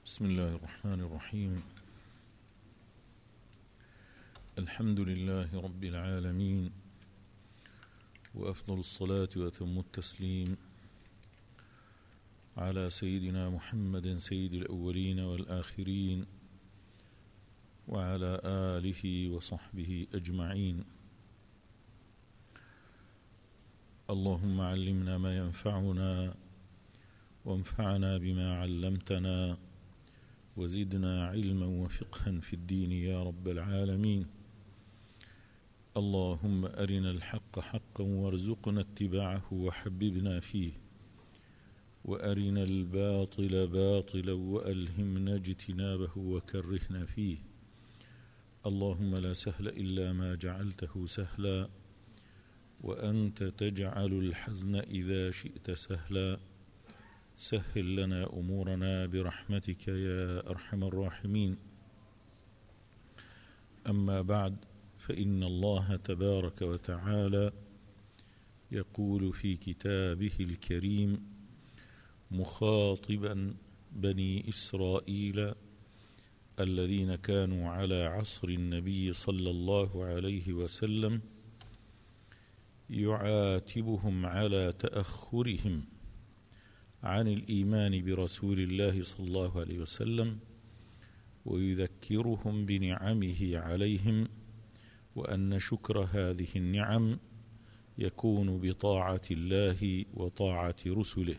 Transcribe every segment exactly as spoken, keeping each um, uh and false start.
بسم الله الرحمن الرحيم. الحمد لله رب العالمين، وأفضل الصلاة وأتم التسليم على سيدنا محمد سيد الأولين والآخرين، وعلى آله وصحبه أجمعين. اللهم علمنا ما ينفعنا، وانفعنا بما علمتنا، وزدنا علما وفقها في الدين يا رب العالمين. اللهم أرنا الحق حقا وارزقنا اتباعه وحببنا فيه، وأرنا الباطل باطلا وألهمنا اجتنابه وكرهنا فيه. اللهم لا سهل إلا ما جعلته سهلا، وأنت تجعل الحزن إذا شئت سهلا. سهل لنا أمورنا برحمتك يا أرحم الراحمين. أما بعد، فإن الله تبارك وتعالى يقول في كتابه الكريم مخاطبا بني إسرائيل الذين كانوا على عصر النبي صلى الله عليه وسلم، يعاتبهم على تأخرهم عن الإيمان برسول الله صلى الله عليه وسلم، ويذكرهم بنعمه عليهم، وأن شكر هذه النعم يكون بطاعة الله وطاعة رسله.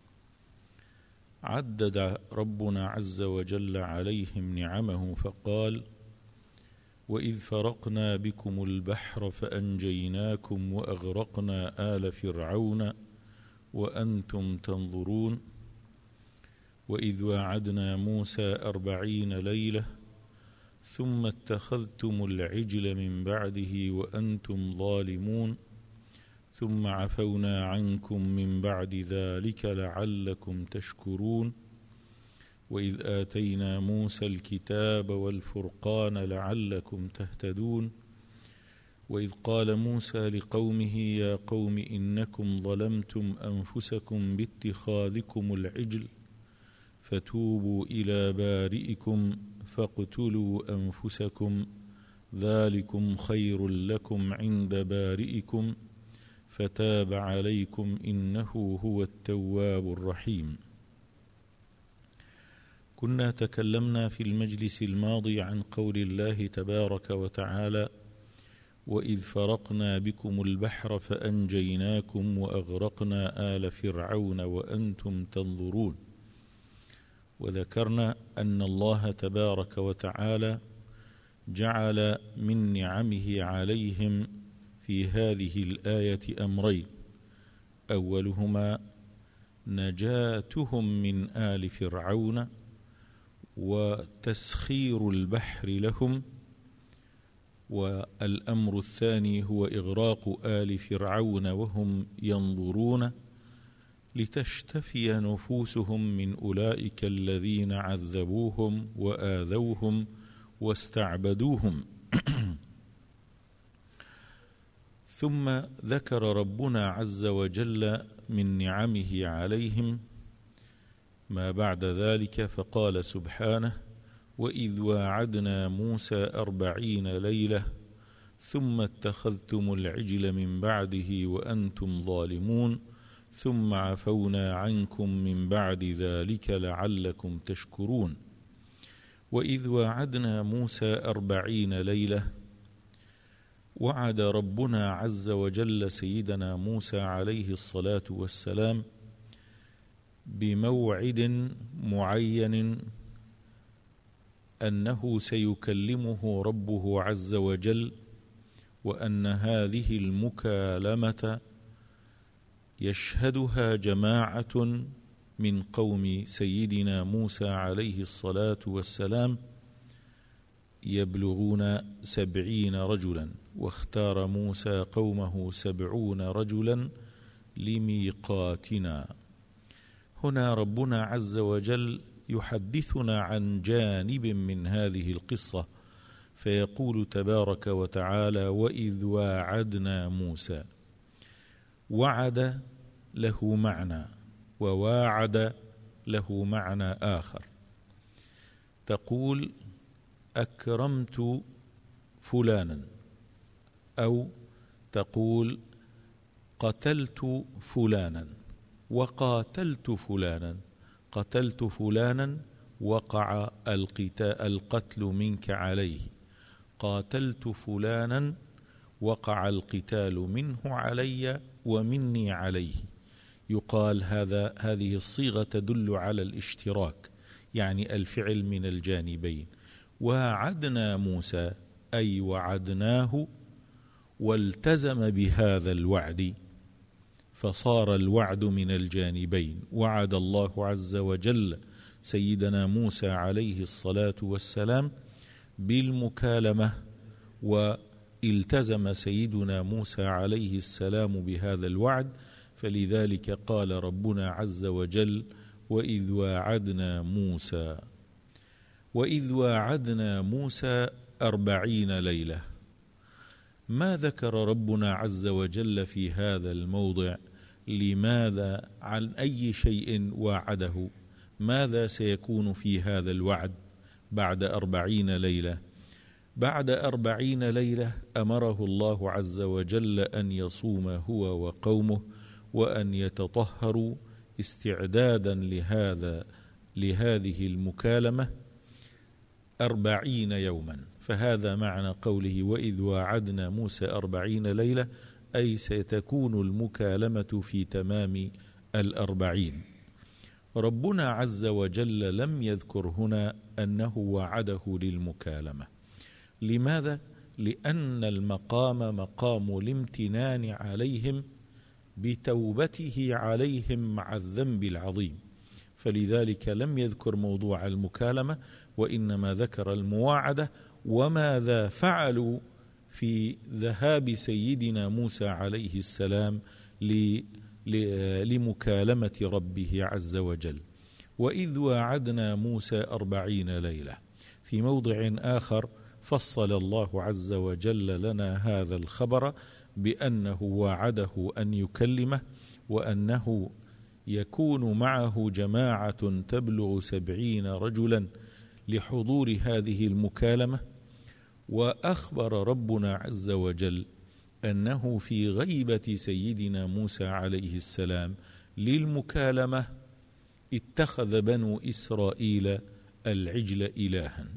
عدد ربنا عز وجل عليهم نعمه فقال: وإذ فرقنا بكم البحر فأنجيناكم وأغرقنا آل فرعون وأنتم تنظرون. وإذ واعدنا موسى أربعين ليلة ثم اتخذتم العجل من بعده وأنتم ظالمون، ثم عفونا عنكم من بعد ذلك لعلكم تشكرون. وإذ آتينا موسى الكتاب والفرقان لعلكم تهتدون. وإذ قال موسى لقومه يا قوم إنكم ظلمتم أنفسكم باتخاذكم العجل فتوبوا إلى بارئكم فاقتلوا أنفسكم ذلكم خير لكم عند بارئكم فتاب عليكم إنه هو التواب الرحيم. كنا تكلمنا في المجلس الماضي عن قول الله تبارك وتعالى: وإذ فرقنا بكم البحر فأنجيناكم وأغرقنا آل فرعون وأنتم تنظرون. وذكرنا أن الله تبارك وتعالى جعل من نعمه عليهم في هذه الآية أمرين: أولهما نجاتهم من آل فرعون وتسخير البحر لهم، والأمر الثاني هو إغراق آل فرعون وهم ينظرون، لتشتفي نفوسهم من أولئك الذين عذبوهم وآذوهم واستعبدوهم. ثم ذكر ربنا عز وجل من نعمه عليهم ما بعد ذلك فقال سبحانه: وإذ واعدنا موسى أربعين ليلة ثم اتخذتم العجل من بعده وأنتم ظالمون ثم عفونا عنكم من بعد ذلك لعلكم تشكرون. وإذ واعدنا موسى أربعين ليلة، وعد ربنا عز وجل سيدنا موسى عليه الصلاة والسلام بموعد معين أنه سيكلمه ربه عز وجل، وأن هذه المكالمة يشهدها جماعة من قوم سيدنا موسى عليه الصلاة والسلام يبلغون سبعين رجلا، واختار موسى قومه سبعون رجلا لميقاتنا. هنا ربنا عز وجل يحدثنا عن جانب من هذه القصة، فيقول تبارك وتعالى: وإذ واعدنا موسى. وعد له معنى، وواعد له معنى آخر. تقول أكرمت فلانا، أو تقول قتلت فلانا وقاتلت فلانا. قتلت فلانا وقع القتل منك عليه، قاتلت فلانا وقع القتال منه علي ومني عليه. يقال هذا هذه الصيغة تدل على الاشتراك، يعني الفعل من الجانبين. وعدنا موسى أي وعدناه والتزم بهذا الوعد، فصار الوعد من الجانبين. وعد الله عز وجل سيدنا موسى عليه الصلاة والسلام بالمكالمة، والتزم سيدنا موسى عليه السلام بهذا الوعد. فلذلك قال ربنا عز وجل: وإذ واعدنا موسى وإذ واعدنا موسى أربعين ليلة. ما ذكر ربنا عز وجل في هذا الموضع؟ لماذا؟ عن أي شيء واعده؟ ماذا سيكون في هذا الوعد بعد أربعين ليلة؟ بعد أربعين ليلة أمره الله عز وجل أن يصوم هو وقومه وأن يتطهروا استعدادا لهذا لهذه المكالمة أربعين يوما. فهذا معنى قوله وإذ واعدنا موسى أربعين ليلة، أي ستكون المكالمة في تمام الأربعين. ربنا عز وجل لم يذكر هنا أنه وعده للمكالمة. لماذا؟ لأن المقام مقام الامتنان عليهم بتوبته عليهم مع الذنب العظيم، فلذلك لم يذكر موضوع المكالمة، وإنما ذكر المواعدة وماذا فعلوا في ذهاب سيدنا موسى عليه السلام لمكالمة ربه عز وجل. وإذ واعدنا موسى أربعين ليلة. في موضع آخر فصل الله عز وجل لنا هذا الخبر بأنه وعده أن يكلمه، وأنه يكون معه جماعة تبلغ سبعين رجلا لحضور هذه المكالمة. وأخبر ربنا عز وجل أنه في غيبة سيدنا موسى عليه السلام للمكالمة اتخذ بنو إسرائيل العجل إلها.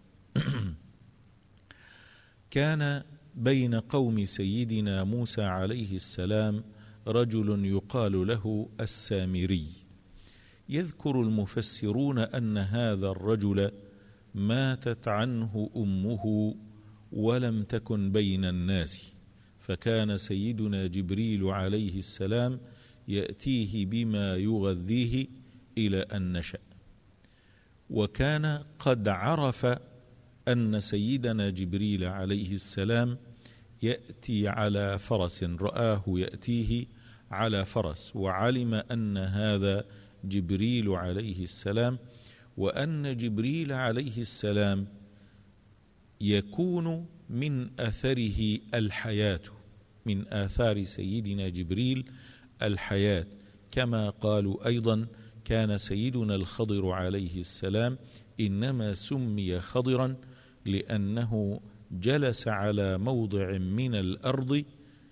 كان بين قوم سيدنا موسى عليه السلام رجل يقال له السامري. يذكر المفسرون أن هذا الرجل ماتت عنه أمه ولم تكن بين الناس، فكان سيدنا جبريل عليه السلام يأتيه بما يغذيه إلى أن نشأ. وكان قد عرف أن سيدنا جبريل عليه السلام يأتي على فرس، رآه يأتيه على فرس، وعلم أن هذا جبريل عليه السلام، وأن جبريل عليه السلام يكون من أثره الحياة، من آثار سيدنا جبريل الحياة. كما قالوا أيضا كان سيدنا الخضر عليه السلام إنما سمي خضرا لأنه جلس على موضع من الأرض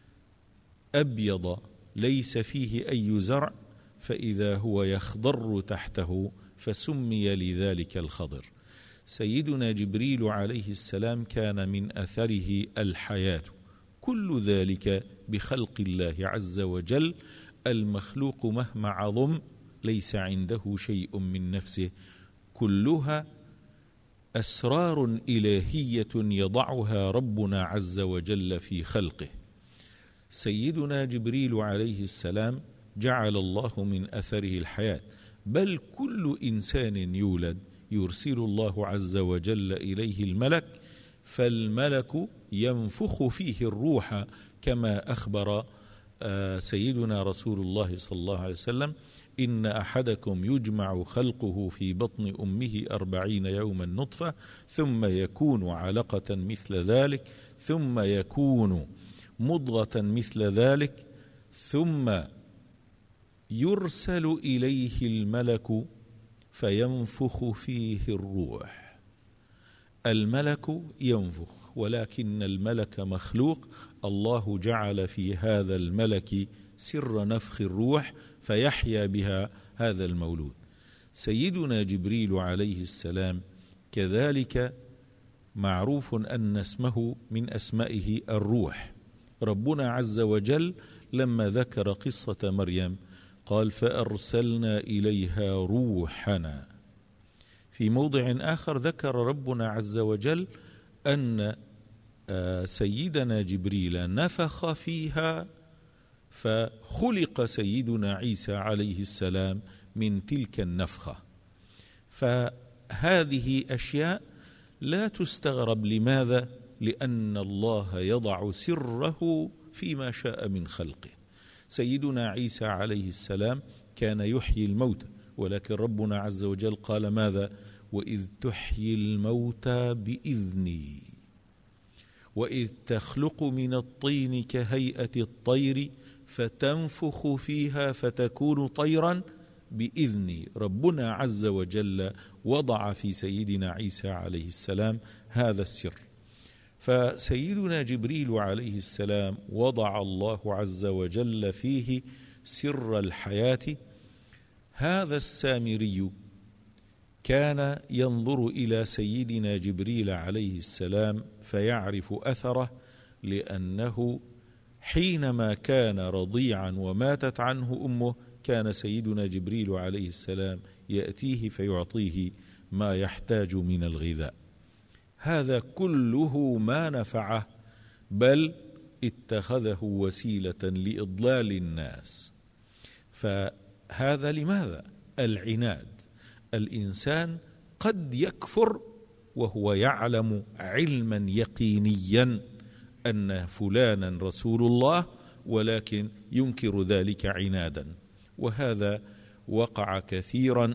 أبيض ليس فيه أي زرع، فإذا هو يخضر تحته فسمي لذلك الخضر. سيدنا جبريل عليه السلام كان من أثره الحياة. كل ذلك بخلق الله عز وجل. المخلوق مهما عظم ليس عنده شيء من نفسه، كلها أسرار إلهية يضعها ربنا عز وجل في خلقه. سيدنا جبريل عليه السلام جعل الله من أثره الحياة، بل كل إنسان يولد يرسل الله عز وجل إليه الملك، فالملك ينفخ فيه الروح كما أخبر سيدنا رسول الله صلى الله عليه وسلم: إن أحدكم يجمع خلقه في بطن أمه أربعين يوما نطفة ثم يكون علقة مثل ذلك ثم يكون مضغة مثل ذلك ثم يرسل إليه الملك فينفخ فيه الروح. الملك ينفخ، ولكن الملك مخلوق، الله جعل في هذا الملك سر نفخ الروح فيحيا بها هذا المولود. سيدنا جبريل عليه السلام كذلك معروف أن اسمه من أسمائه الروح. ربنا عز وجل لما ذكر قصة مريم قال فأرسلنا إليها روحنا. في موضع آخر ذكر ربنا عز وجل أن سيدنا جبريل نفخ فيها فخلق سيدنا عيسى عليه السلام من تلك النفخة. فهذه أشياء لا تستغرب. لماذا؟ لأن الله يضع سره فيما شاء من خلقه. سيدنا عيسى عليه السلام كان يحيي الموتى، ولكن ربنا عز وجل قال ماذا؟ وإذ تحيي الموتى بإذني وإذ تخلق من الطين كهيئة الطير فتنفخ فيها فتكون طيرا بإذني. ربنا عز وجل وضع في سيدنا عيسى عليه السلام هذا السر. فسيدنا جبريل عليه السلام وضع الله عز وجل فيه سر الحياة. هذا السامري كان ينظر إلى سيدنا جبريل عليه السلام فيعرف أثره، لأنه حينما كان رضيعا وماتت عنه أمه كان سيدنا جبريل عليه السلام يأتيه فيعطيه ما يحتاج من الغذاء. هذا كله ما نفعه، بل اتخذه وسيلة لإضلال الناس. فهذا لماذا؟ العناد. الإنسان قد يكفر وهو يعلم علما يقينيا أن فلانا رسول الله، ولكن ينكر ذلك عنادا، وهذا وقع كثيرا.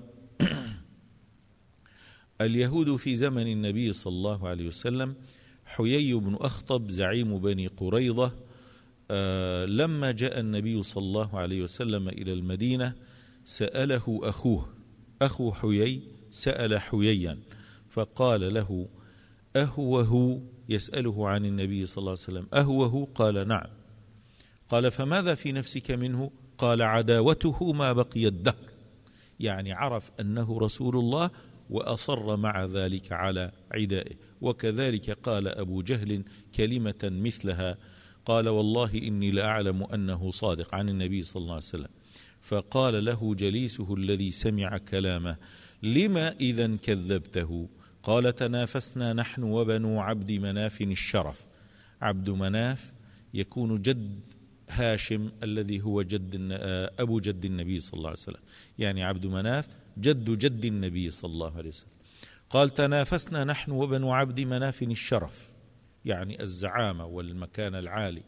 اليهود في زمن النبي صلى الله عليه وسلم، حيي بن أخطب زعيم بني قريظة، آه لما جاء النبي صلى الله عليه وسلم إلى المدينة سأله أخوه، أخو حيي سأل حييا فقال له أهوه، يسأله عن النبي صلى الله عليه وسلم، أهوه؟ قال نعم. قال فماذا في نفسك منه؟ قال عداوته ما بقي الدهر. يعني عرف أنه رسول الله وأصر مع ذلك على عدائه. وكذلك قال أبو جهل كلمة مثلها، قال والله إني لأعلم أنه صادق عن النبي صلى الله عليه وسلم. فقال له جليسه الذي سمع كلامه لما إذن كذبته؟ قال تنافسنا نحن وبنو عبد مناف الشرف. عبد مناف يكون جد هاشم الذي هو جد أبو جد النبي صلى الله عليه وسلم، يعني عبد مناف جد جد النبي صلى الله عليه وسلم. قال تنافسنا نحن وبنو عبد مناف الشرف، يعني الزعامة والمكان العالي.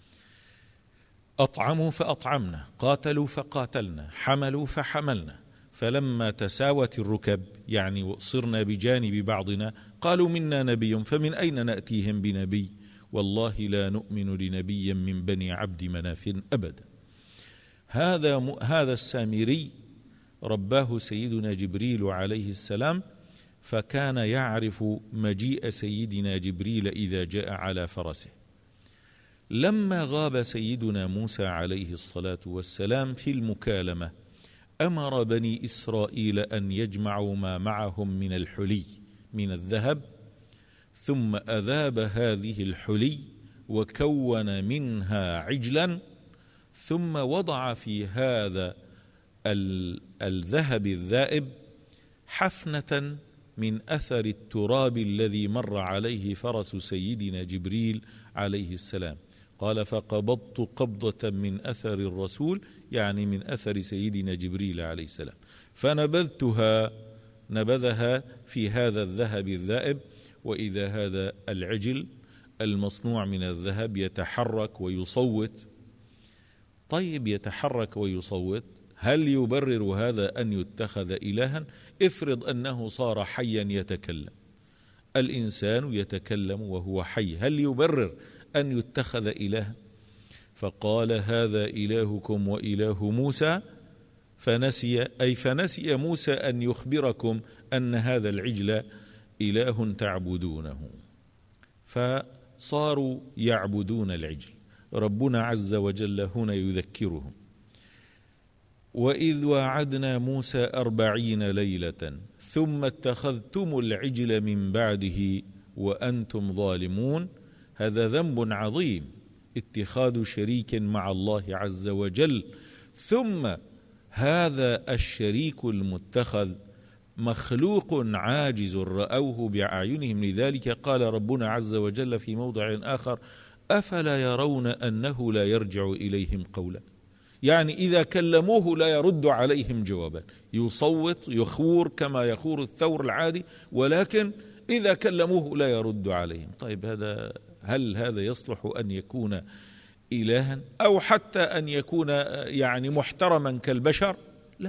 أطعموا فأطعمنا، قاتلوا فقاتلنا، حملوا فحملنا، فلما تساوت الركب يعني صرنا بجانب بعضنا قالوا منا نبي فمن أين نأتيهم بنبي؟ والله لا نؤمن لنبي من بني عبد مناف أبدا. هذا م... هذا السامري رباه سيدنا جبريل عليه السلام، فكان يعرف مجيء سيدنا جبريل إذا جاء على فرسه. لما غاب سيدنا موسى عليه الصلاة والسلام في المكالمة أمر بني إسرائيل أن يجمعوا ما معهم من الحلي من الذهب، ثم أذاب هذه الحلي وكون منها عجلا، ثم وضع في هذا الذهب الذائب حفنة من أثر التراب الذي مر عليه فرس سيدنا جبريل عليه السلام. قال فقبضت قبضة من أثر الرسول، يعني من أثر سيدنا جبريل عليه السلام، فنبذتها نبذها في هذا الذهب الذائب، وإذا هذا العجل المصنوع من الذهب يتحرك ويصوت. طيب يتحرك ويصوت، هل يبرر هذا أن يتخذ إلها؟ افرض أنه صار حيا يتكلم، الإنسان يتكلم وهو حي، هل يبرر أن يتخذ إلها؟ فقال هذا إلهكم وإله موسى فنسي، أي فنسي موسى أن يخبركم أن هذا العجل إله تعبدونه، فصاروا يعبدون العجل. ربنا عز وجل هنا يذكرهم: وإذ واعدنا موسى أربعين ليلة ثم اتخذتم العجل من بعده وأنتم ظالمون. هذا ذنب عظيم، اتخاذ شريك مع الله عز وجل، ثم هذا الشريك المتخذ مخلوق عاجز رأوه بأعينهم. لذلك قال ربنا عز وجل في موضع آخر: أفلا يرون أنه لا يرجع إليهم قولا. يعني إذا كلموه لا يرد عليهم جوابا، يصوت يخور كما يخور الثور العادي، ولكن إذا كلموه لا يرد عليهم. طيب هذا هل هذا يصلح أن يكون إلها أو حتى أن يكون يعني محترما كالبشر؟ لا.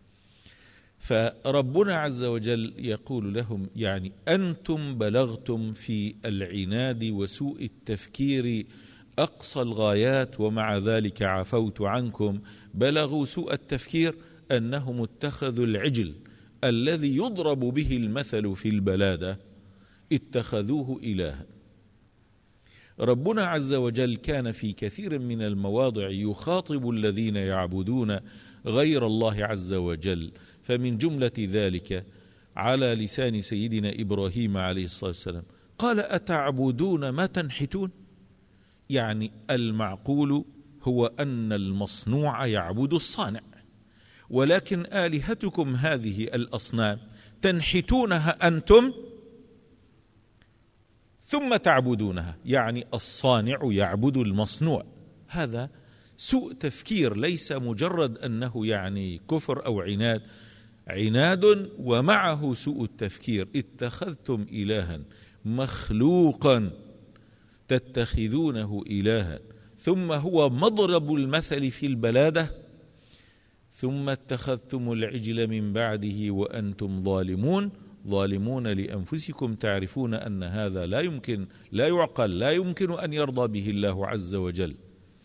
فربنا عز وجل يقول لهم: يعني أنتم بلغتم في العناد وسوء التفكير أقصى الغايات، ومع ذلك عفوت عنكم. بلغوا سوء التفكير أنهم اتخذوا العجل الذي يضرب به المثل في البلادة، اتخذوه إلها. ربنا عز وجل كان في كثير من المواضع يخاطب الذين يعبدون غير الله عز وجل، فمن جملة ذلك على لسان سيدنا إبراهيم عليه الصلاة والسلام قال: أتعبدون ما تنحتون. يعني المعقول هو أن المصنوع يعبد الصانع، ولكن آلهتكم هذه الأصنام تنحتونها أنتم ثم تعبدونها، يعني الصانع يعبد المصنوع. هذا سوء تفكير، ليس مجرد أنه يعني كفر أو عناد، عناد ومعه سوء التفكير. اتخذتم إلها مخلوقا تتخذونه إلها، ثم هو مضرب المثل في البلادة. ثم اتخذتم العجل من بعده وأنتم ظالمون، ظالمون لأنفسكم، تعرفون أن هذا لا يمكن، لا يعقل، لا يمكن أن يرضى به الله عز وجل.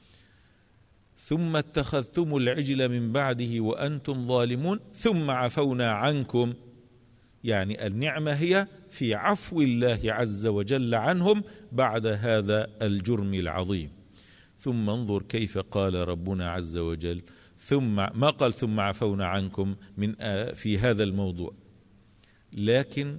ثم اتخذتم العجل من بعده وأنتم ظالمون ثم عفونا عنكم. يعني النعمة هي في عفو الله عز وجل عنهم بعد هذا الجرم العظيم. ثم انظر كيف قال ربنا عز وجل، ثم ما قال ثم عفونا عنكم من في هذا الموضوع، لكن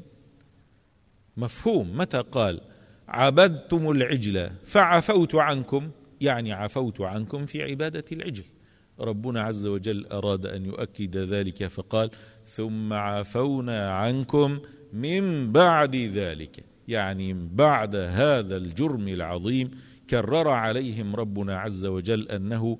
مفهوم متى قال عبدتم العجل فعفوت عنكم، يعني عفوت عنكم في عبادة العجل. ربنا عز وجل أراد أن يؤكد ذلك فقال ثم عفونا عنكم من بعد ذلك، يعني بعد هذا الجرم العظيم كرر عليهم ربنا عز وجل أنه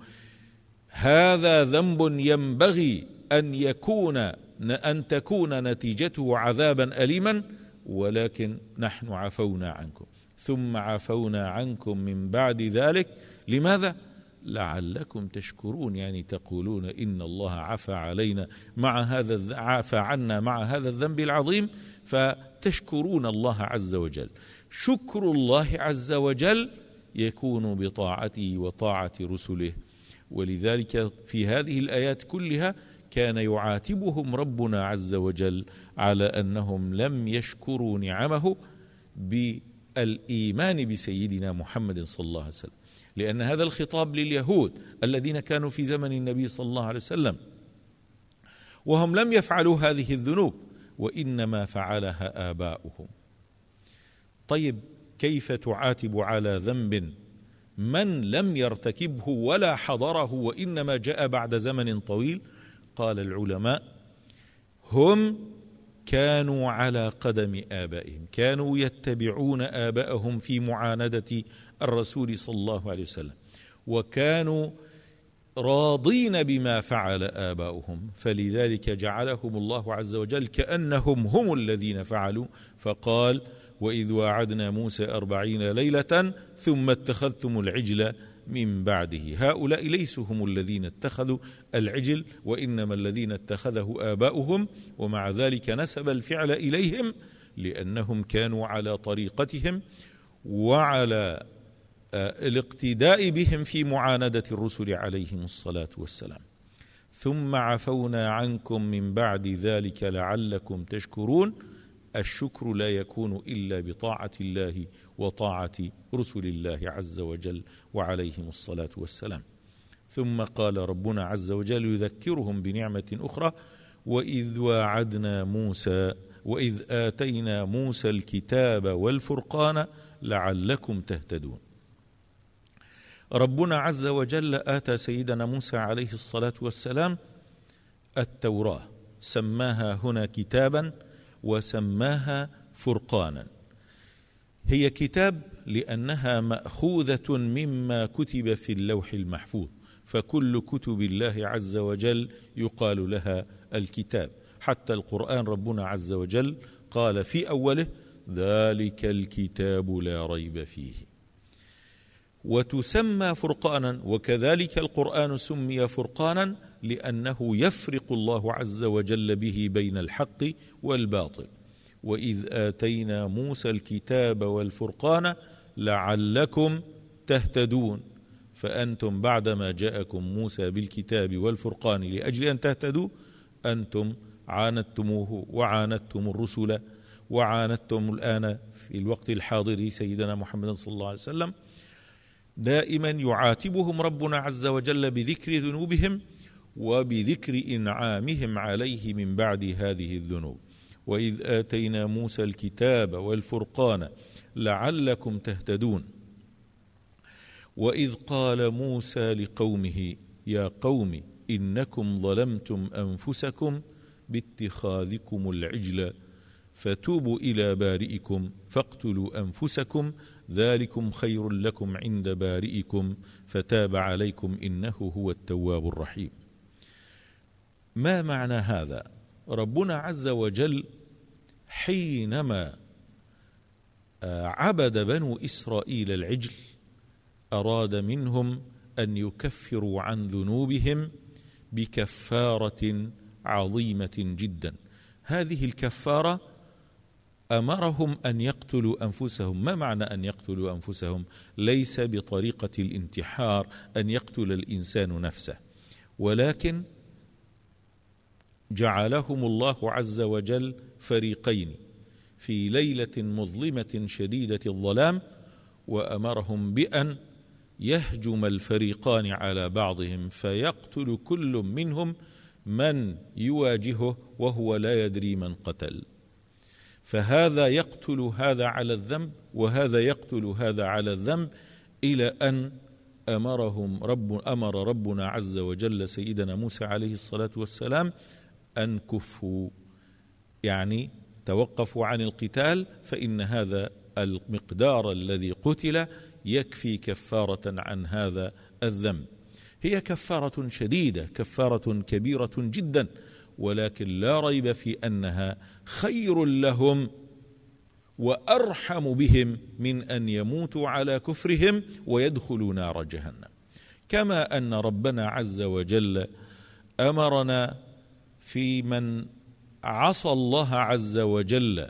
هذا ذنب ينبغي أن يكون أن تكون نتيجته عذابا أليما، ولكن نحن عفونا عنكم. ثم عفونا عنكم من بعد ذلك، لماذا؟ لعلكم تشكرون، يعني تقولون إن الله عفى علينا مع هذا عفى عنا مع هذا الذنب العظيم، فتشكرون الله عز وجل. شكر الله عز وجل يكون بطاعته وطاعة رسله، ولذلك في هذه الآيات كلها كان يعاتبهم ربنا عز وجل على أنهم لم يشكروا نعمه بالإيمان بسيدنا محمد صلى الله عليه وسلم، لأن هذا الخطاب لليهود الذين كانوا في زمن النبي صلى الله عليه وسلم، وهم لم يفعلوا هذه الذنوب وإنما فعلها آباؤهم. طيب كيف تعاتب على ذنب من لم يرتكبه ولا حضره وإنما جاء بعد زمن طويل؟ قال العلماء هم كانوا على قدم آبائهم، كانوا يتبعون آبائهم في معاندة الرسول صلى الله عليه وسلم، وكانوا راضين بما فعل آباؤهم، فلذلك جعلهم الله عز وجل كأنهم هم الذين فعلوا، فقال وإذ واعدنا موسى أربعين ليلة ثم اتخذتم العجل من بعده. هؤلاء ليسوا هم الذين اتخذوا العجل، وإنما الذين اتخذه آباؤهم، ومع ذلك نسب الفعل إليهم لأنهم كانوا على طريقتهم وعلى الاقتداء بهم في معاندة الرسل عليهم الصلاة والسلام. ثم عفونا عنكم من بعد ذلك لعلكم تشكرون. الشكر لا يكون إلا بطاعة الله وطاعة رسل الله عز وجل وعليهم الصلاة والسلام. ثم قال ربنا عز وجل يذكرهم بنعمة أخرى: وإذ واعدنا موسى وإذ آتينا موسى الكتاب والفرقان لعلكم تهتدون. ربنا عز وجل آتى سيدنا موسى عليه الصلاة والسلام التوراة، سماها هنا كتابا وسماها فرقانا. هي كتاب لأنها مأخوذة مما كتب في اللوح المحفوظ، فكل كتب الله عز وجل يقال لها الكتاب. حتى القرآن ربنا عز وجل قال في أوله: ذلك الكتاب لا ريب فيه. وتسمى فرقانا، وكذلك القرآن سمي فرقانا لأنه يفرق الله عز وجل به بين الحق والباطل. وإذ آتينا موسى الكتاب والفرقان لعلكم تهتدون. فأنتم بعدما جاءكم موسى بالكتاب والفرقان لأجل أن تهتدوا، أنتم عاندتموه وعاندتم الرسل وعاندتم الآن في الوقت الحاضر سيدنا محمد صلى الله عليه وسلم. دائما يعاتبهم ربنا عز وجل بذكر ذنوبهم وبذكر إنعامهم عليه من بعد هذه الذنوب. وإذ آتينا موسى الكتاب والفرقان لعلكم تهتدون. وإذ قال موسى لقومه: يا قوم إنكم ظلمتم أنفسكم باتخاذكم العجل فتوبوا إلى بارئكم فاقتلوا أنفسكم ذلكم خير لكم عند بارئكم فتاب عليكم إنه هو التواب الرحيم. ما معنى هذا؟ ربنا عز وجل حينما عبد بنو إسرائيل العجل أراد منهم أن يكفروا عن ذنوبهم بكفارة عظيمة جدا. هذه الكفارة أمرهم أن يقتلوا أنفسهم. ما معنى أن يقتلوا أنفسهم؟ ليس بطريقة الانتحار أن يقتل الإنسان نفسه، ولكن جعلهم الله عز وجل فريقين في ليلة مظلمة شديدة الظلام، وأمرهم بأن يهجم الفريقان على بعضهم فيقتل كل منهم من يواجهه وهو لا يدري من قتل. فهذا يقتل هذا على الذنب وهذا يقتل هذا على الذنب، إلى أن أمرهم رب أمر ربنا عز وجل سيدنا موسى عليه الصلاة والسلام أن كفوا، يعني توقفوا عن القتال، فإن هذا المقدار الذي قتل يكفي كفارة عن هذا الذنب. هي كفارة شديدة، كفارة كبيرة جدا، ولكن لا ريب في أنها خير لهم وأرحم بهم من أن يموتوا على كفرهم ويدخلوا نار جهنم. كما أن ربنا عز وجل أمرنا في من عصى الله عز وجل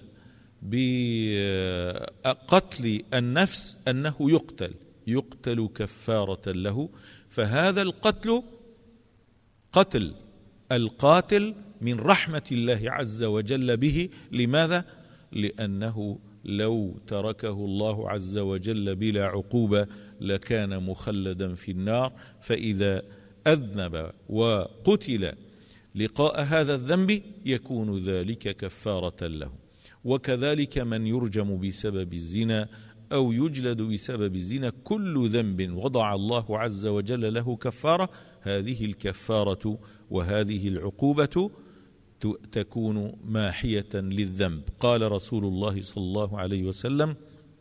بقتل النفس أنه يقتل يقتل كفارة له. فهذا القتل قتل القاتل من رحمة الله عز وجل به. لماذا؟ لأنه لو تركه الله عز وجل بلا عقوبة لكان مخلدا في النار، فإذا أذنب وقتل لقاء هذا الذنب يكون ذلك كفارة له. وكذلك من يرجم بسبب الزنا أو يجلد بسبب الزنا، كل ذنب وضع الله عز وجل له كفارة، هذه الكفارة وهذه العقوبة تكون ماحية للذنب. قال رسول الله صلى الله عليه وسلم: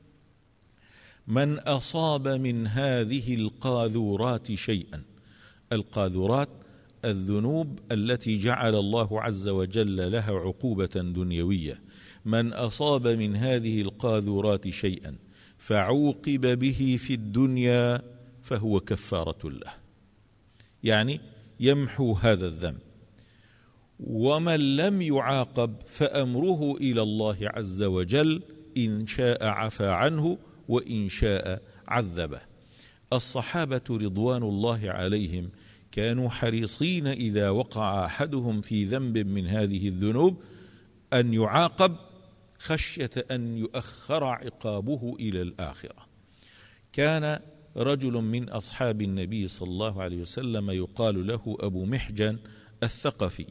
من أصاب من هذه القاذورات شيئا. القاذورات الذنوب التي جعل الله عز وجل لها عقوبة دنيوية. من أصاب من هذه القاذورات شيئا فعوقب به في الدنيا فهو كفارة له، يعني يمحو هذا الذنب. ومن لم يعاقب فأمره إلى الله عز وجل، إن شاء عفى عنه وإن شاء عذبه. الصحابة رضوان الله عليهم كانوا حريصين إذا وقع أحدهم في ذنب من هذه الذنوب أن يعاقب خشية أن يؤخر عقابه إلى الآخرة. كان رجل من أصحاب النبي صلى الله عليه وسلم يقال له أبو محجن الثقفي،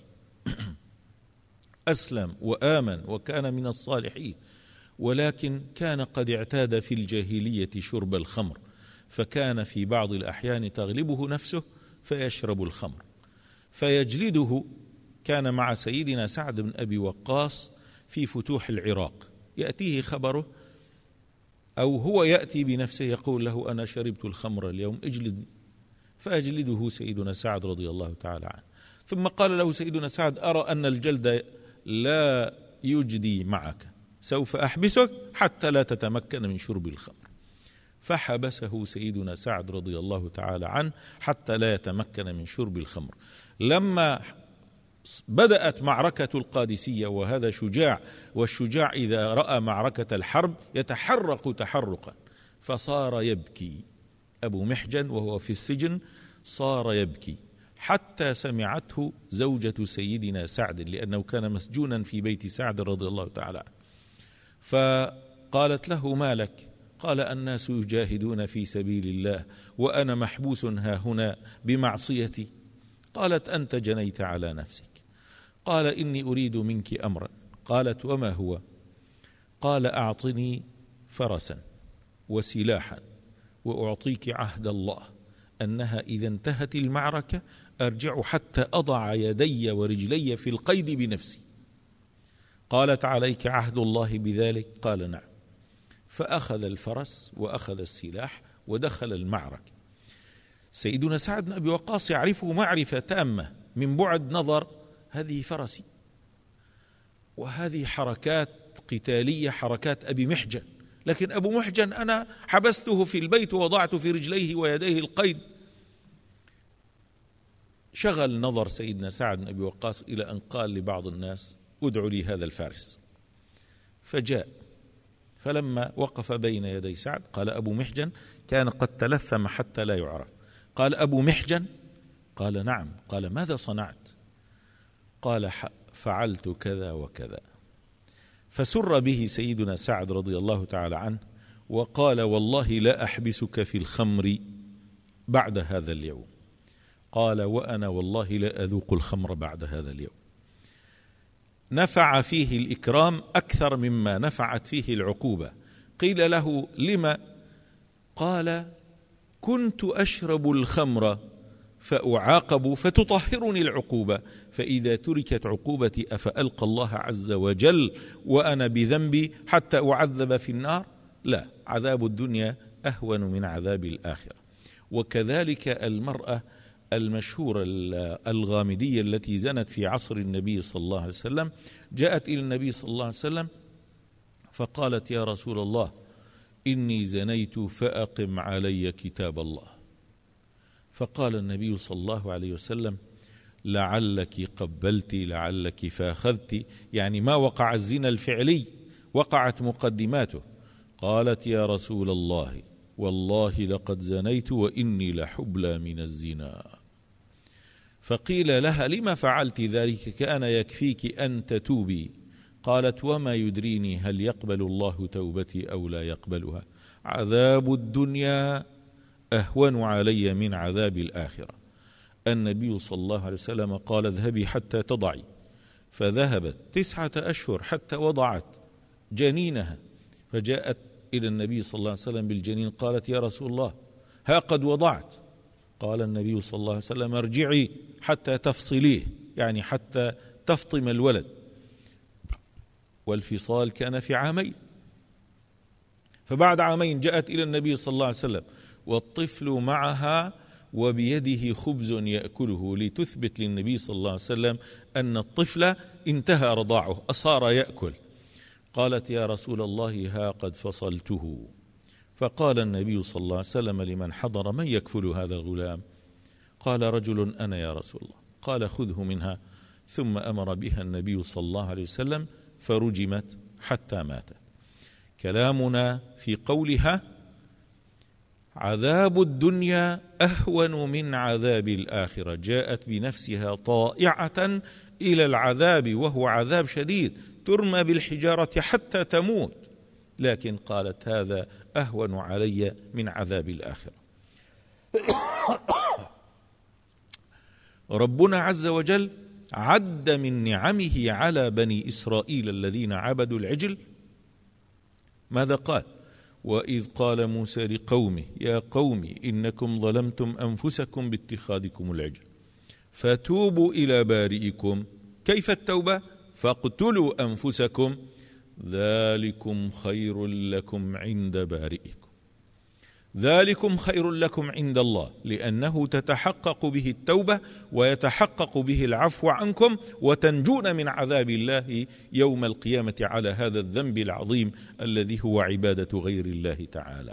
أسلم وآمن وكان من الصالحين، ولكن كان قد اعتاد في الجاهلية شرب الخمر، فكان في بعض الأحيان تغلبه نفسه فيشرب الخمر فيجلده. كان مع سيدنا سعد بن أبي وقاص في فتوح العراق، يأتيه خبره أو هو يأتي بنفسه يقول له أنا شربت الخمر اليوم اجلدني، فأجلده سيدنا سعد رضي الله تعالى عنه. ثم قال له سيدنا سعد أرى أن الجلد لا يجدي معك، سوف أحبسك حتى لا تتمكن من شرب الخمر. فحبسه سيدنا سعد رضي الله تعالى عنه حتى لا يتمكن من شرب الخمر. لما بدأت معركة القادسية، وهذا شجاع، والشجاع إذا رأى معركة الحرب يتحرق تحرقا، فصار يبكي أبو محجن وهو في السجن، صار يبكي حتى سمعته زوجة سيدنا سعد، لأنه كان مسجونا في بيت سعد رضي الله تعالى عنه، فقالت له ما لك؟ قال الناس يجاهدون في سبيل الله وأنا محبوس ها هنا بمعصيتي. قالت أنت جنيت على نفسك. قال إني أريد منك أمرا. قالت وما هو؟ قال أعطني فرسا وسلاحا وأعطيك عهد الله أنها إذا انتهت المعركة أرجع حتى أضع يدي ورجلي في القيد بنفسي. قالت عليك عهد الله بذلك؟ قال نعم. فأخذ الفرس وأخذ السلاح ودخل المعركة. سيدنا سعد بن أبي وقاص يعرفه معرفة تامة، من بعد نظر هذه فرسي، وهذه حركات قتالية حركات أبي محجن، لكن أبو محجن أنا حبسته في البيت ووضعت في رجليه ويديه القيد. شغل نظر سيدنا سعد بن أبي وقاص إلى أن قال لبعض الناس ادعوا لي هذا الفارس، فجاء. فلما وقف بين يدي سعد قال أبو محجن، كان قد تلثم حتى لا يعرف، قال أبو محجن؟ قال نعم. قال ماذا صنعت؟ قال فعلت كذا وكذا. فسر به سيدنا سعد رضي الله تعالى عنه وقال والله لا أحبسك في الخمر بعد هذا اليوم. قال وأنا والله لا أذوق الخمر بعد هذا اليوم. نفع فيه الإكرام أكثر مما نفعت فيه العقوبة. قيل له لما؟ قال كنت أشرب الخمر فأعاقب فتطهرني العقوبة، فإذا تركت عقوبتي أفألقى الله عز وجل وأنا بذنبي حتى أعذب في النار؟ لا، عذاب الدنيا أهون من عذاب الآخرة. وكذلك المرأة المشهورة الغامدية التي زنت في عصر النبي صلى الله عليه وسلم، جاءت إلى النبي صلى الله عليه وسلم فقالت يا رسول الله إني زنيت فأقم علي كتاب الله. فقال النبي صلى الله عليه وسلم لعلك قبلت لعلك فاخذت، يعني ما وقع الزنا الفعلي، وقعت مقدماته. قالت يا رسول الله والله لقد زنيت وإني لحبلى من الزنا. فقيل لها لما فعلت ذلك؟ كان يكفيك أن تتوبي. قالت وما يدريني هل يقبل الله توبتي أو لا يقبلها؟ عذاب الدنيا أهون علي من عذاب الآخرة. النبي صلى الله عليه وسلم قال اذهبي حتى تضعي، فذهبت تسعة أشهر حتى وضعت جنينها، فجاءت إلى النبي صلى الله عليه وسلم بالجنين، قالت يا رسول الله ها قد وضعت. قال النبي صلى الله عليه وسلم ارجعي حتى تفصليه، يعني حتى تفطم الولد. والفصال كان في عامين. فبعد عامين جاءت إلى النبي صلى الله عليه وسلم والطفل معها وبيده خبز يأكله، لتثبت للنبي صلى الله عليه وسلم أن الطفل انتهى رضاعه أصار يأكل. قالت يا رسول الله ها قد فصلته. فقال النبي صلى الله عليه وسلم لمن حضر من يكفل هذا الغلام؟ قال رجل أنا يا رسول الله. قال خذه منها. ثم أمر بها النبي صلى الله عليه وسلم فرجمت حتى ماتت. كلامنا في قولها عذاب الدنيا أهون من عذاب الآخرة، جاءت بنفسها طائعة إلى العذاب وهو عذاب شديد، ترمى بالحجارة حتى تموت، لكن قالت هذا أهون علي من عذاب الآخرة. ربنا عز وجل عد من نعمه على بني إسرائيل الذين عبدوا العجل ماذا قال؟ وإذ قال موسى لقومه يا قوم إنكم ظلمتم أنفسكم باتخاذكم العجل فتوبوا إلى بارئكم. كيف التوبة؟ فاقتلوا أنفسكم ذلكم خير لكم عند بارئكم. ذلكم خير لكم عند الله، لأنه تتحقق به التوبة ويتحقق به العفو عنكم، وتنجون من عذاب الله يوم القيامة على هذا الذنب العظيم الذي هو عبادة غير الله تعالى.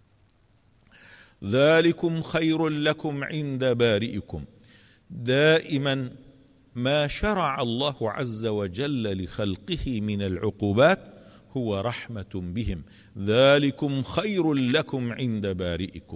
ذلكم خير لكم عند بارئكم. دائما ما شرع الله عز وجل لخلقه من العقوبات هو رحمة بهم. ذلكم خير لكم عند بارئكم.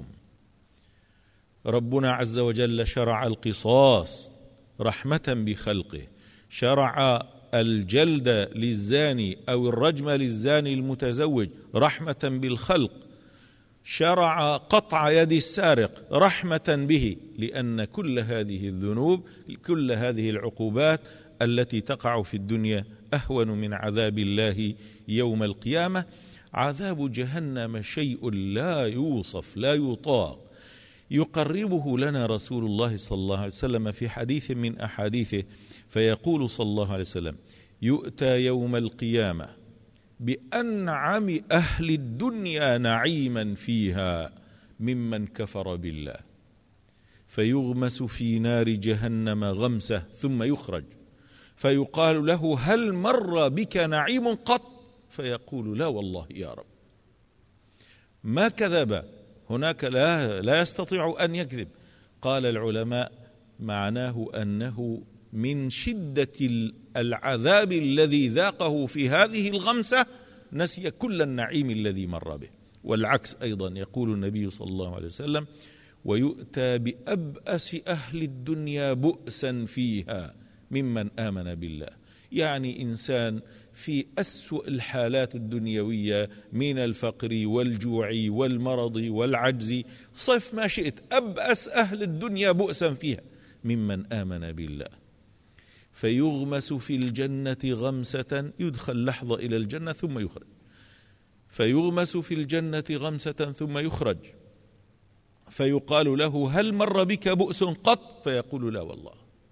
ربنا عز وجل شرع القصاص رحمة بخلقه، شرع الجلد للزاني أو الرجم للزاني المتزوج رحمة بالخلق، شرع قطع يد السارق رحمة به، لأن كل هذه الذنوب كل هذه العقوبات التي تقع في الدنيا أهون من عذاب الله يوم القيامة. عذاب جهنم شيء لا يوصف لا يطاق، يقربه لنا رسول الله صلى الله عليه وسلم في حديث من أحاديثه، فيقول صلى الله عليه وسلم يؤتى يوم القيامة بأنعم أهل الدنيا نعيما فيها ممن كفر بالله، فيغمس في نار جهنم غمسة ثم يخرج، فيقال له هل مر بك نعيم قط؟ فيقول لا والله يا رب. ما كذب، هناك لا, لا يستطيع أن يكذب. قال العلماء معناه أنه من شدة العذاب الذي ذاقه في هذه الغمسة نسي كل النعيم الذي مر به. والعكس أيضا يقول النبي صلى الله عليه وسلم ويؤتى بأبأس أهل الدنيا بؤسا فيها ممن آمن بالله. يعني إنسان في أسوأ الحالات الدنيوية من الفقر والجوع والمرض والعجز، صف ما شئت، أبأس أهل الدنيا بؤسا فيها ممن آمن بالله. فيغمس في الجنة غمسة، يدخل لحظة إلى الجنة ثم يخرج، فيغمس في الجنة غمسة ثم يخرج، فيقال له هل مر بك بؤس قط؟ فيقول لا والله.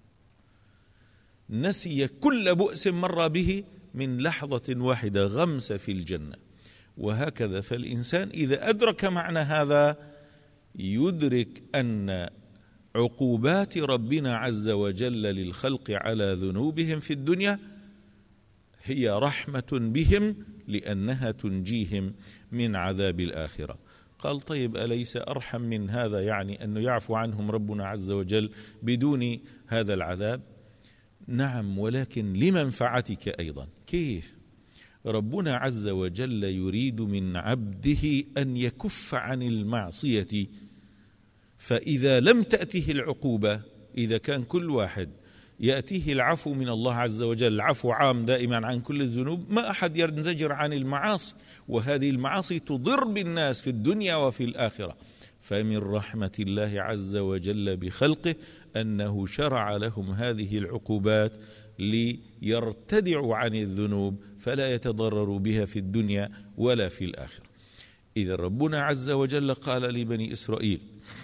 نسي كل بؤس مر به من لحظة واحدة، غمس في الجنة. وهكذا فالإنسان إذا أدرك معنى هذا يدرك أن عقوبات ربنا عز وجل للخلق على ذنوبهم في الدنيا هي رحمة بهم، لأنها تنجيهم من عذاب الآخرة. قال طيب أليس أرحم من هذا، يعني أنه يعفو عنهم ربنا عز وجل بدون هذا العذاب؟ نعم، ولكن لمنفعتك أيضا. كيف؟ ربنا عز وجل يريد من عبده أن يكف عن المعصية، فإذا لم تأته العقوبة، إذا كان كل واحد يأتيه العفو من الله عز وجل، العفو عام دائما عن كل الذنوب، ما أحد ينزجر عن المعاصي، وهذه المعاصي تضر بالناس في الدنيا وفي الآخرة. فمن رحمة الله عز وجل بخلقه أنه شرع لهم هذه العقوبات ليرتدعوا عن الذنوب فلا يتضرروا بها في الدنيا ولا في الآخرة. إذا ربنا عز وجل قال لبني إسرائيل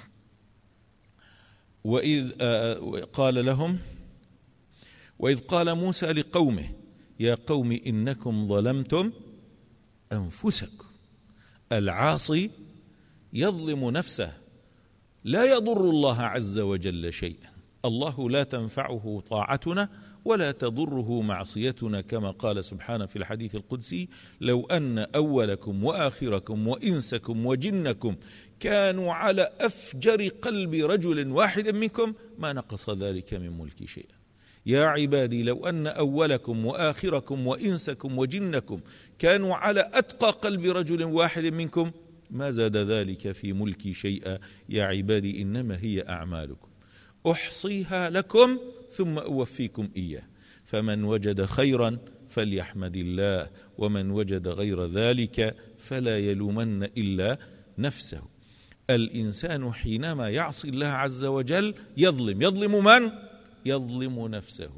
وإذ قال لهم وإذ قال موسى لقومه يا قوم إنكم ظلمتم أنفسكم. العاصي يظلم نفسه، لا يضر الله عز وجل شيئا. الله لا تنفعه طاعتنا ولا تضره معصيتنا، كما قال سبحانه في الحديث القدسي لو أن أولكم وآخركم وإنسكم وجنكم كانوا على أفجر قلب رجل واحد منكم ما نقص ذلك من ملكي شيئا. يا عبادي لو أن أولكم وآخركم وإنسكم وجنكم كانوا على أتقى قلب رجل واحد منكم ما زاد ذلك في ملكي شيئا. يا عبادي إنما هي أعمالكم أحصيها لكم ثم أوفيكم إياه، فمن وجد خيرا فليحمد الله، ومن وجد غير ذلك فلا يلومن إلا نفسه. الإنسان حينما يعصي الله عز وجل يظلم. يظلم من؟ يظلم نفسه.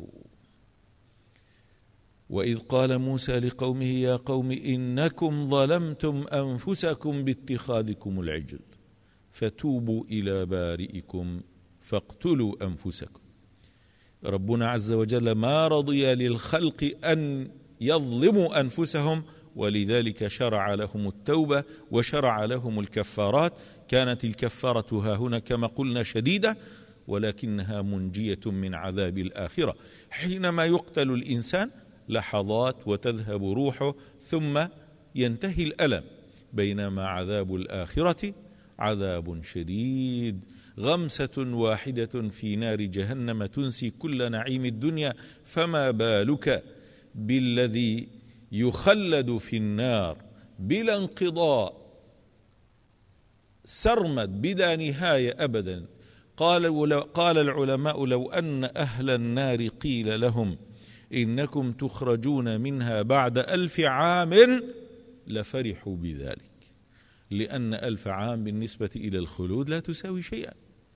وإذ قال موسى لقومه يا قوم إنكم ظلمتم أنفسكم باتخاذكم العجل فتوبوا إلى بارئكم فاقتلوا أنفسكم. ربنا عز وجل ما رضي للخلق أن يظلموا أنفسهم، ولذلك شرع لهم التوبة وشرع لهم الكفارات. كانت الكفارة ها هنا كما قلنا شديدة، ولكنها منجية من عذاب الآخرة. حينما يقتل الإنسان لحظات وتذهب روحه ثم ينتهي الألم، بينما عذاب الآخرة عذاب شديد. غمسة واحدة في نار جهنم تنسي كل نعيم الدنيا، فما بالك بالذي يخلد في النار بلا انقضاء سرمد بلا نهاية أبدا. قال, قال العلماء لو أن أهل النار قيل لهم إنكم تخرجون منها بعد ألف عام لفرحوا بذلك، لأن ألف عام بالنسبة إلى الخلود لا تساوي شيئا.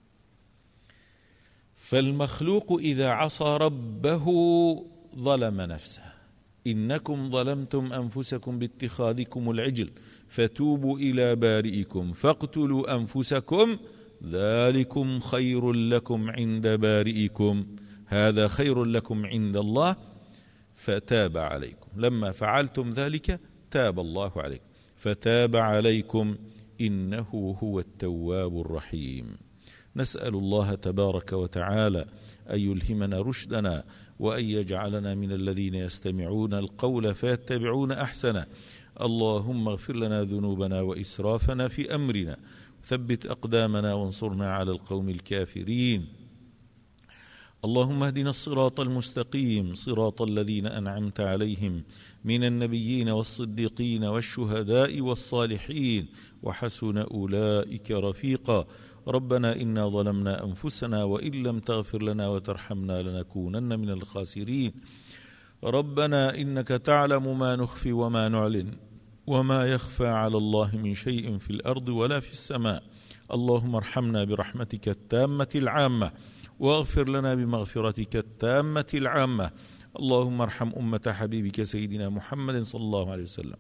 فالمخلوق إذا عصى ربه ظلم نفسه. إنكم ظلمتم أنفسكم باتخاذكم العجل فتوبوا إلى بارئكم فاقتلوا أنفسكم ذلكم خير لكم عند بارئكم، هذا خير لكم عند الله فتاب عليكم. لما فعلتم ذلك تاب الله عليكم، فتاب عليكم إنه هو التواب الرحيم. نسأل الله تبارك وتعالى أن يلهمنا رشدنا، وأن يجعلنا من الذين يستمعون القول فيتبعون أحسنه. اللهم اغفر لنا ذنوبنا وإسرافنا في أمرنا، ثبت أقدامنا وانصرنا على القوم الكافرين. اللهم اهدنا الصراط المستقيم، صراط الذين أنعمت عليهم من النبيين والصديقين والشهداء والصالحين، وحسن أولئك رفيقا. ربنا إنا ظلمنا أنفسنا وإن لم تغفر لنا وترحمنا لنكونن من الخاسرين. ربنا إنك تعلم ما نخفي وما نعلن وما يخفى على الله من شيء في الأرض ولا في السماء. اللهم ارحمنا برحمتك التامة العامة، واغفر لنا بمغفرتك التامة العامة. اللهم ارحم أمة حبيبك سيدنا محمد صلى الله عليه وسلم.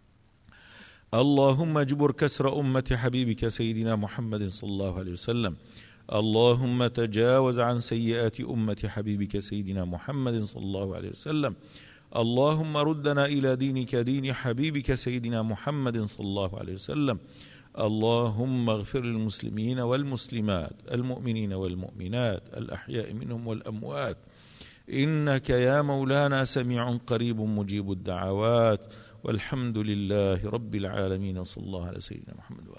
اللهم اجبر كسر أمة حبيبك سيدنا محمد صلى الله عليه وسلم. اللهم تجاوز عن سيئات أمة حبيبك سيدنا محمد صلى الله عليه وسلم. اللهم ردنا إلى دينك دين حبيبك سيدنا محمد صلى الله عليه وسلم. اللهم اغفر للمسلمين والمسلمات، المؤمنين والمؤمنات، الأحياء منهم والأموات، إنك يا مولانا سميع قريب مجيب الدعوات. والحمد لله رب العالمين، وصلى الله على سيدنا محمد.